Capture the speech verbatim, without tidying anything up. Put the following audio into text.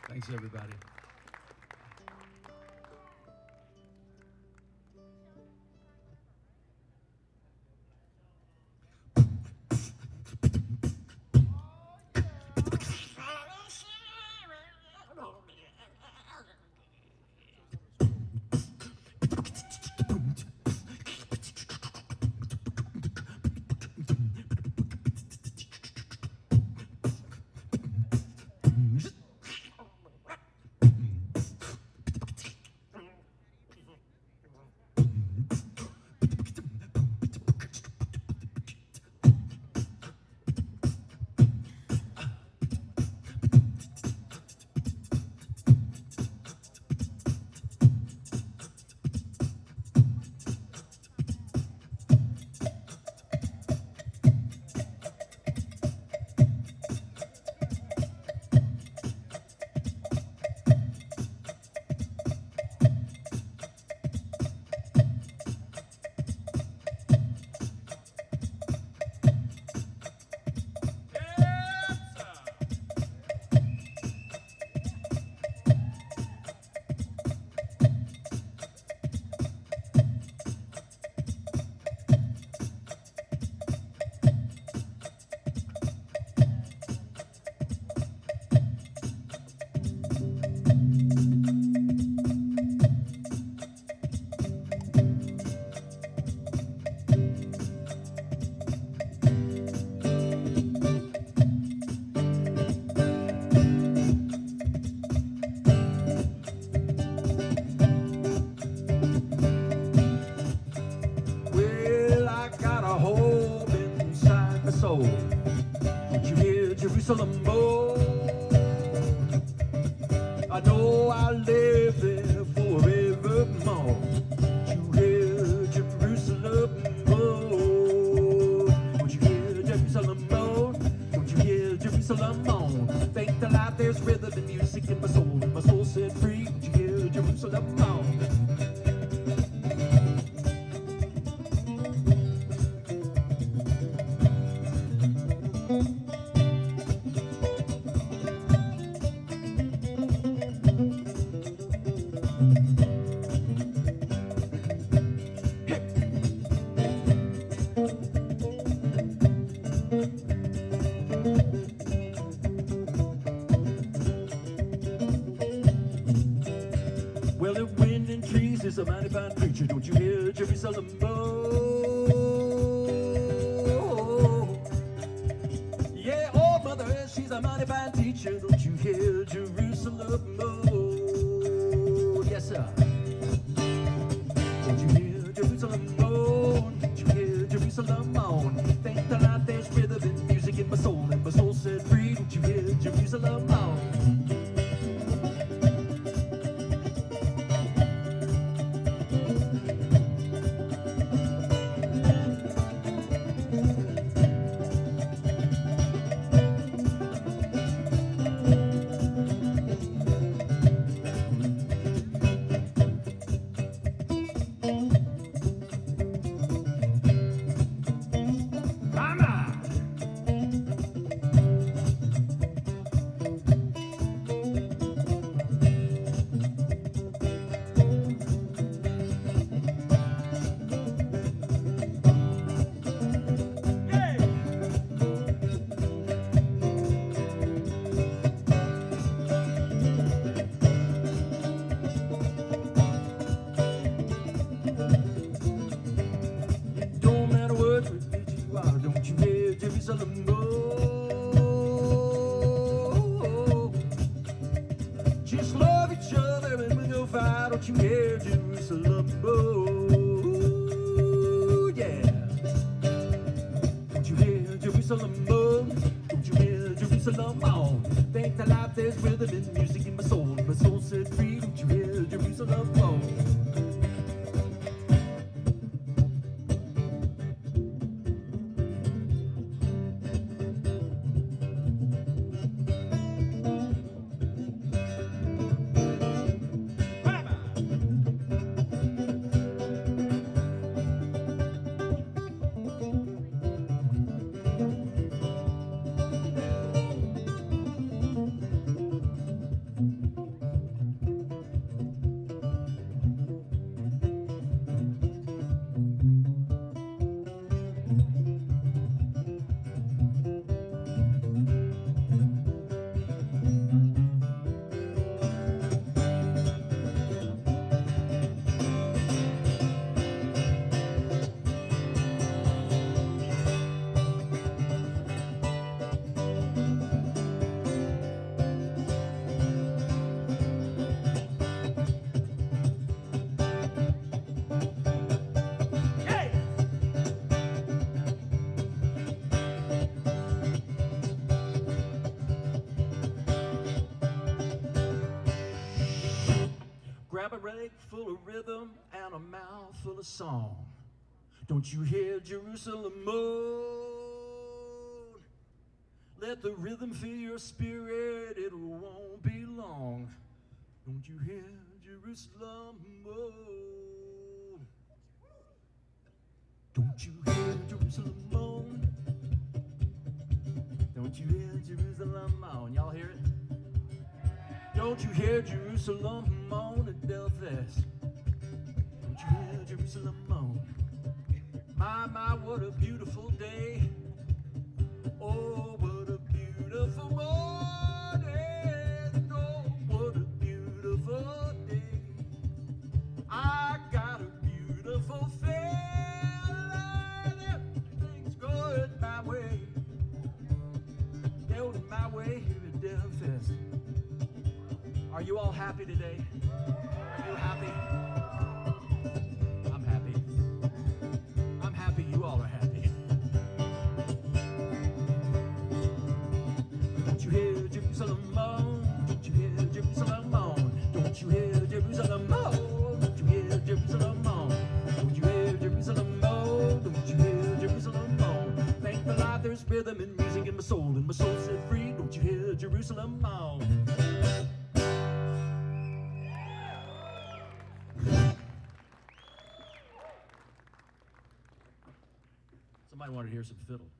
Thanks, everybody. Well, I got a hole inside my soul. Don't you hear Jerusalem moan? I know I'll live there forevermore. Don't you hear Jerusalem moan? Don't you hear Jerusalem moan? Don't you hear Jerusalem moan? Thank the Lord there's rhythm and music in my soul, and my soul set free. Don't you hear Jerusalem moan? Well, the wind and trees is a mighty fine preacher. Don't you hear Jerusalem moan? Yeah, oh, mother, she's a mighty fine teacher. Don't you hear Jerusalem moan? Yes, sir. Don't you hear Jerusalem moan? Don't you hear Jerusalem moan? Thank the Lord there's rhythm and music in my soul, and my soul set free. Don't you hear Jerusalem moan? Don't matter what religion you are, don't you hear Jerusalem moan? Just love each other and we go fight. Don't you hear Jerusalem moan? Yeah. Don't you hear Jerusalem moan? Don't you hear Jerusalem moan? Thank the Lord there's rhythm and music in my soul, my soul set free. Don't you hear Jerusalem moan? leg full of rhythm and a mouth full of song. Don't you hear Jerusalem moan? Let the rhythm fill your spirit, it won't be long. Don't you hear Jerusalem moan? Don't you hear Jerusalem moan? Don't you hear Jerusalem moan? Y'all hear it? Don't you hear Jerusalem moan at Belfast? Don't you hear Jerusalem moan? My, my, what a beautiful day. Oh, what a beautiful morning. Oh, what a beautiful day. I got a beautiful feeling. Everything's going my way. Going my way here at Belfast. Are you all happy today? Are you happy? I'm happy. I'm happy you all are happy. Don't you hear Jerusalem moan? Don't you hear Jerusalem moan? Don't you hear Jerusalem moan? Don't you hear Jerusalem moan? Don't you hear Jerusalem moan? Don't you hear Jerusalem moan? Thank the Lord there's rhythm and music in my soul, and my soul set free. Don't you hear Jerusalem moan? Somebody wanted to hear some fiddle.